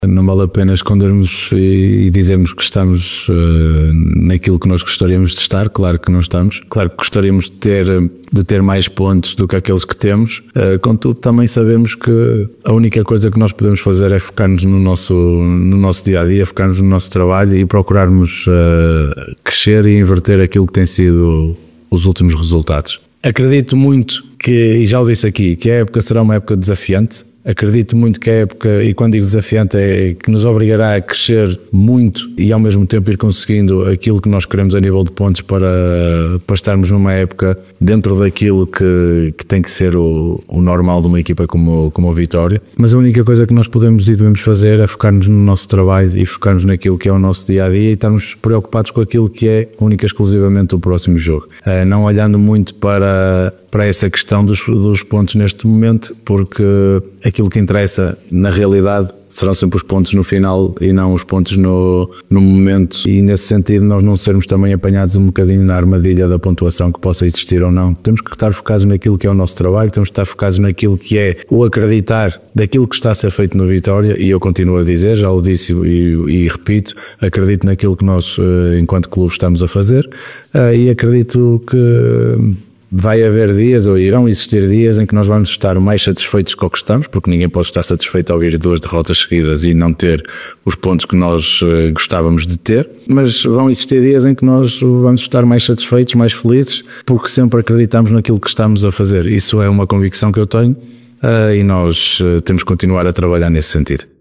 Não vale a pena escondermos e dizermos que estamos naquilo que nós gostaríamos de estar. Claro que não estamos. Claro que gostaríamos de ter mais pontos do que aqueles que temos. Contudo, também sabemos que a única coisa que nós podemos fazer é focar-nos no nosso dia-a-dia, focar-nos no nosso trabalho e procurarmos crescer e inverter aquilo que tem sido os últimos resultados. Acredito muito e já o disse aqui, que a época será uma época desafiante. Acredito muito que a época, e quando digo desafiante, é que nos obrigará a crescer muito e ao mesmo tempo ir conseguindo aquilo que nós queremos a nível de pontos para estarmos numa época dentro daquilo que tem que ser o normal de uma equipa como o Vitória. Mas a única coisa que nós podemos e devemos fazer é focar-nos no nosso trabalho e focar-nos naquilo que é o nosso dia-a-dia e estarmos preocupados com aquilo que é única e exclusivamente o próximo jogo. Não olhando muito para essa questão dos pontos neste momento, porque aquilo que interessa na realidade serão sempre os pontos no final e não os pontos no momento, e nesse sentido nós não sermos também apanhados um bocadinho na armadilha da pontuação que possa existir ou não. Temos que estar focados naquilo que é o nosso trabalho, temos que estar focados naquilo que é o acreditar daquilo que está a ser feito no Vitória, e eu continuo a dizer, já o disse e repito, acredito naquilo que nós enquanto clube estamos a fazer, e acredito que vai haver dias, ou irão existir dias, em que nós vamos estar mais satisfeitos com o que estamos, porque ninguém pode estar satisfeito ao ir 2 derrotas seguidas e não ter os pontos que nós gostávamos de ter, mas vão existir dias em que nós vamos estar mais satisfeitos, mais felizes, porque sempre acreditamos naquilo que estamos a fazer. Isso é uma convicção que eu tenho, e nós temos que continuar a trabalhar nesse sentido.